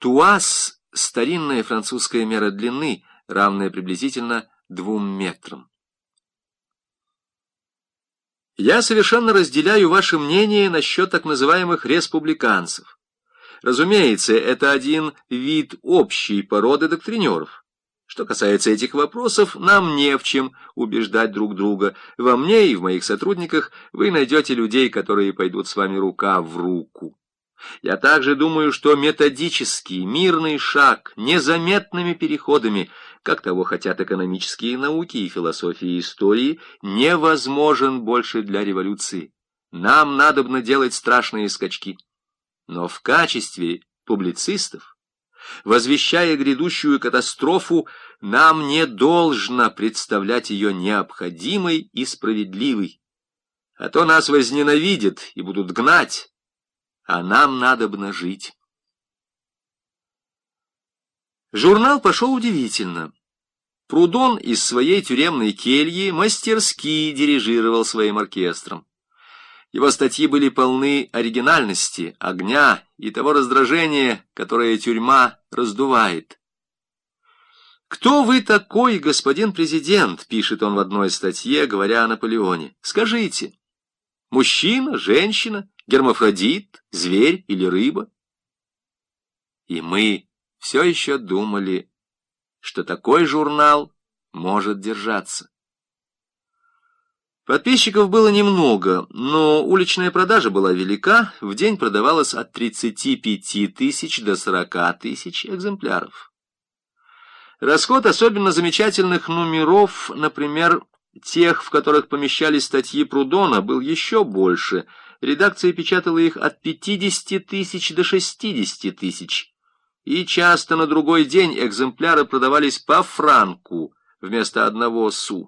Туаз — старинная французская мера длины, равная приблизительно 2 метрам. Я совершенно разделяю ваше мнение насчет так называемых республиканцев. Разумеется, это один вид общей породы доктринеров. Что касается этих вопросов, нам не в чем убеждать друг друга. Во мне и в моих сотрудниках вы найдете людей, которые пойдут с вами рука в руку. Я также думаю, что методический, мирный шаг, незаметными переходами, как того хотят экономические науки и философия и истории, невозможен больше для революции. Нам надобно делать страшные скачки. Но в качестве публицистов, возвещая грядущую катастрофу, нам не должно представлять ее необходимой и справедливой. А то нас возненавидят и будут гнать, а нам надобно жить. Журнал пошел удивительно. Прудон из своей тюремной кельи мастерски дирижировал своим оркестром. Его статьи были полны оригинальности, огня и того раздражения, которое тюрьма раздувает. «Кто вы такой, господин президент?» — пишет он в одной статье, говоря о Наполеоне. «Скажите, мужчина, женщина, гермафродит, зверь или рыба?» И мы все еще думали, что такой журнал может держаться. Подписчиков было немного, но уличная продажа была велика, в день продавалось от 35 тысяч до 40 тысяч экземпляров. Расход особенно замечательных номеров, например, тех, в которых помещались статьи Прудона, был еще больше. Редакция печатала их от 50 тысяч до 60 тысяч, и часто на другой день экземпляры продавались по франку вместо 1 су.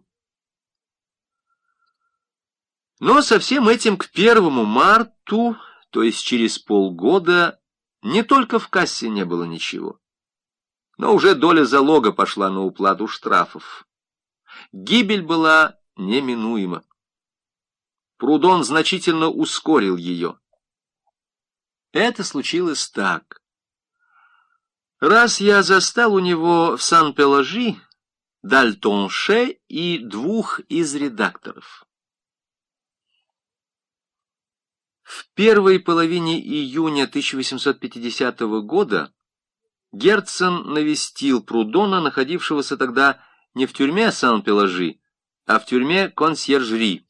Но со всем этим к 1 марту, то есть через полгода, не только в кассе не было ничего, но уже доля залога пошла на уплату штрафов. Гибель была неминуема. Прудон значительно ускорил ее. Это случилось так. Раз я застал у него в Сан-Пеложи Дальтонше и 2 из редакторов. В первой половине июня 1850 года Герцен навестил Прудона, находившегося тогда не в тюрьме Сан-Пеложи, а в тюрьме Консьержери.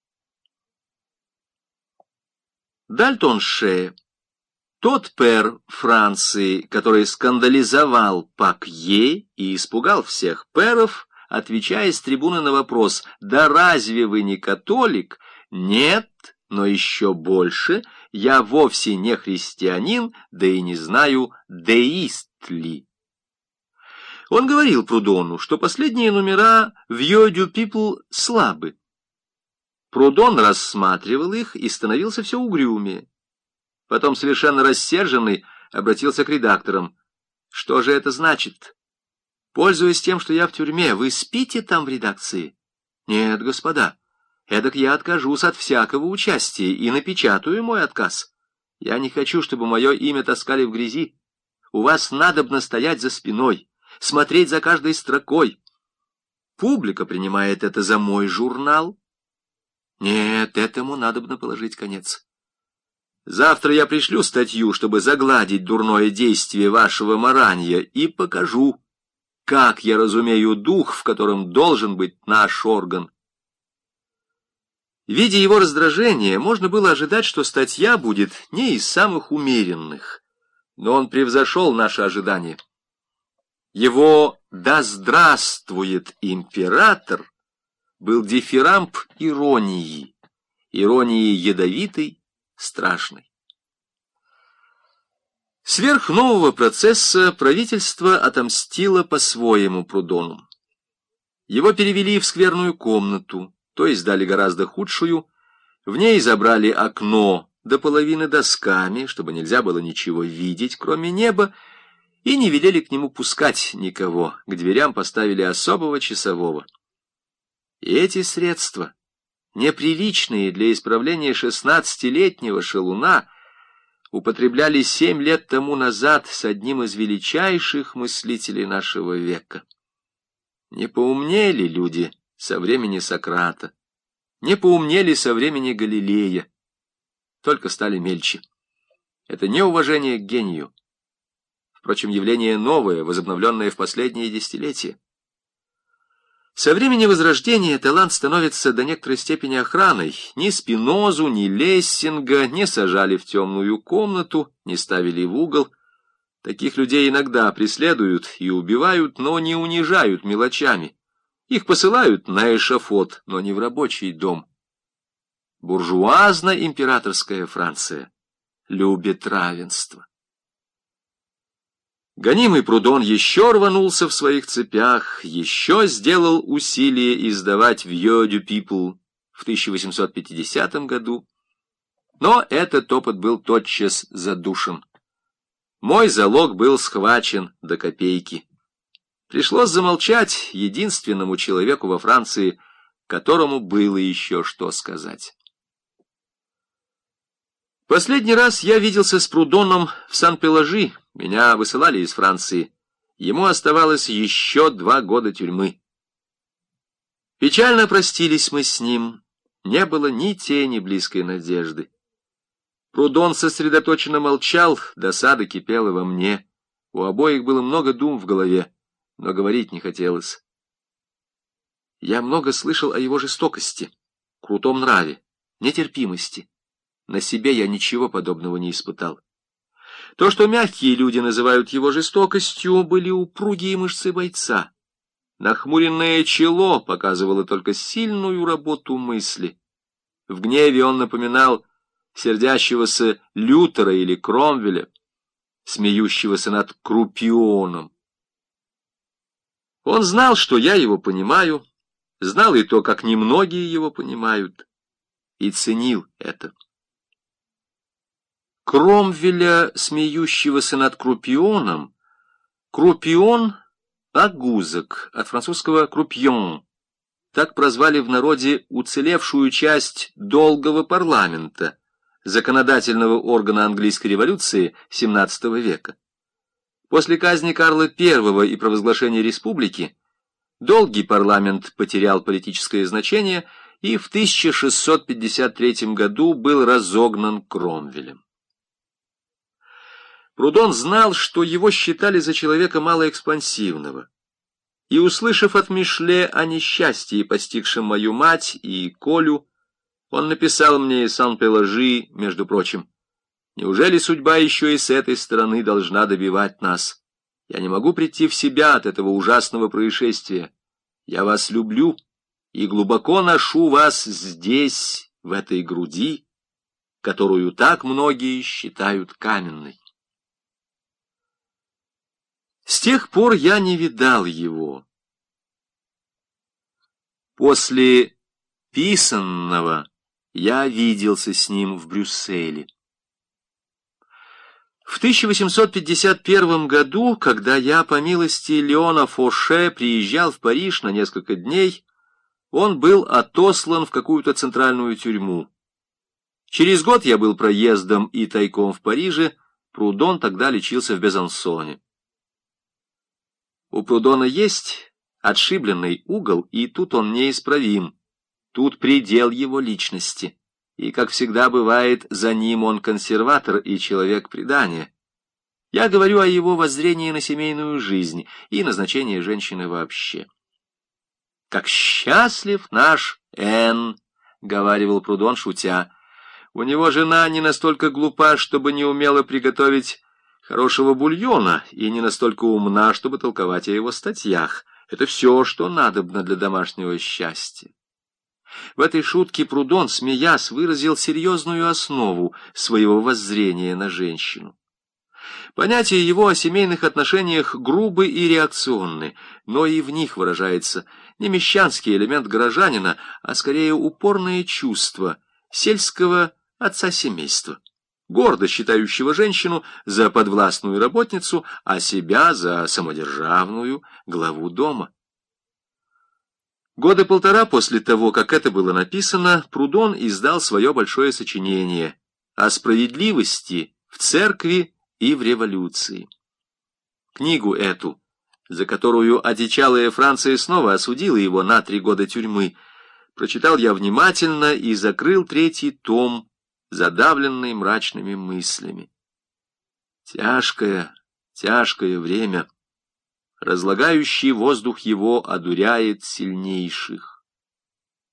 Дальтонше, тот пэр Франции, который скандализовал Пакье и испугал всех пэров, отвечая с трибуны на вопрос: «Да разве вы не католик?» «Нет, но еще больше, я вовсе не христианин, да и не знаю, деист ли». Он говорил Прудону, что последние номера «Vieux du People» слабы. Прудон рассматривал их и становился все угрюмее. Потом, совершенно рассерженный, обратился к редакторам. «Что же это значит? Пользуясь тем, что я в тюрьме, вы спите там в редакции?» «Нет, господа. Эдак я откажусь от всякого участия и напечатаю мой отказ. Я не хочу, чтобы мое имя таскали в грязи. У вас надобно стоять за спиной, смотреть за каждой строкой. Публика принимает это за мой журнал. Нет, этому надобно положить конец. Завтра я пришлю статью, чтобы загладить дурное действие вашего маранья, и покажу, как я разумею дух, в котором должен быть наш орган». Видя его раздражение, можно было ожидать, что статья будет не из самых умеренных, но он превзошел наши ожидания. Его «Да здравствует император» был дифирамб иронии ядовитой, страшной. Сверх нового процесса правительство отомстило по-своему Прудону. Его перевели в скверную комнату, то есть дали гораздо худшую. В ней забрали окно до половины досками, чтобы нельзя было ничего видеть, кроме неба, и не велели к нему пускать никого. К дверям поставили особого часового. И эти средства, неприличные для исправления 16-летнего шалуна, употребляли 7 лет тому назад с одним из величайших мыслителей нашего века. Не поумнели люди со времени Сократа, не поумнели со времени Галилея, только стали мельче. Это неуважение к гению. Впрочем, явление новое, возобновленное в последние десятилетия. Со времени Возрождения талант становится до некоторой степени охраной. Ни Спинозу, ни Лессинга не сажали в темную комнату, не ставили в угол. Таких людей иногда преследуют и убивают, но не унижают мелочами. Их посылают на эшафот, но не в рабочий дом. Буржуазно-императорская Франция любит равенство. Гонимый Прудон еще рванулся в своих цепях, еще сделал усилие издавать «Vieux du People» в 1850 году, но этот опыт был тотчас задушен. Мой залог был схвачен до копейки. Пришлось замолчать единственному человеку во Франции, которому было еще что сказать. Последний раз я виделся с Прудоном в Сан-Пелажи. Меня высылали из Франции. Ему оставалось еще 2 года тюрьмы. Печально простились мы с ним. Не было ни тени близкой надежды. Прудон сосредоточенно молчал, досада кипела во мне. У обоих было много дум в голове, но говорить не хотелось. Я много слышал о его жестокости, крутом нраве, нетерпимости. На себе я ничего подобного не испытал. То, что мягкие люди называют его жестокостью, были упругие мышцы бойца. Нахмуренное чело показывало только сильную работу мысли. В гневе он напоминал сердящегося Лютера или Кромвеля, смеющегося над Крупионом. Он знал, что я его понимаю, знал и то, как немногие его понимают, и ценил это. Кромвеля, смеющегося над Крупионом, Крупион — огузок, от французского крупьон. Так прозвали в народе уцелевшую часть долгого парламента, законодательного органа английской революции XVII века. После казни Карла I и провозглашения республики долгий парламент потерял политическое значение и в 1653 году был разогнан Кромвелем. Прудон знал, что его считали за человека малоэкспансивного, и, услышав от Мишле о несчастье, постигшем мою мать и Колю, он написал мне из Сан-Пелажи, между прочим: «Неужели судьба еще и с этой стороны должна добивать нас? Я не могу прийти в себя от этого ужасного происшествия. Я вас люблю и глубоко ношу вас здесь, в этой груди, которую так многие считают каменной». С тех пор я не видал его. После писанного я виделся с ним в Брюсселе. В 1851 году, когда я, по милости Леона Фоше, приезжал в Париж на несколько дней, он был отослан в какую-то центральную тюрьму. Через год я был проездом и тайком в Париже, Прудон тогда лечился в Безансоне. У Прудона есть отшибленный угол, и тут он неисправим. Тут предел его личности. И, как всегда бывает, за ним он консерватор и человек предания. Я говорю о его воззрении на семейную жизнь и на значение женщины вообще. «Как счастлив наш Н!» — говаривал Прудон, шутя. «У него жена не настолько глупа, чтобы не умела приготовить хорошего бульона, и не настолько умна, чтобы толковать о его статьях. Это все, что надобно для домашнего счастья». В этой шутке Прудон, смеясь, выразил серьезную основу своего воззрения на женщину. Понятия его о семейных отношениях грубы и реакционны, но и в них выражается не мещанский элемент горожанина, а скорее упорное чувство сельского отца семейства, гордо считающего женщину за подвластную работницу, а себя за самодержавную главу дома. Года 1,5 после того, как это было написано, Прудон издал свое большое сочинение о справедливости в церкви и в революции. Книгу эту, за которую одичалая Франция снова осудила его на 3 года тюрьмы, прочитал я внимательно и закрыл 3-й том, задавленный мрачными мыслями. Тяжкое, тяжкое время. Разлагающий воздух его одуряет сильнейших.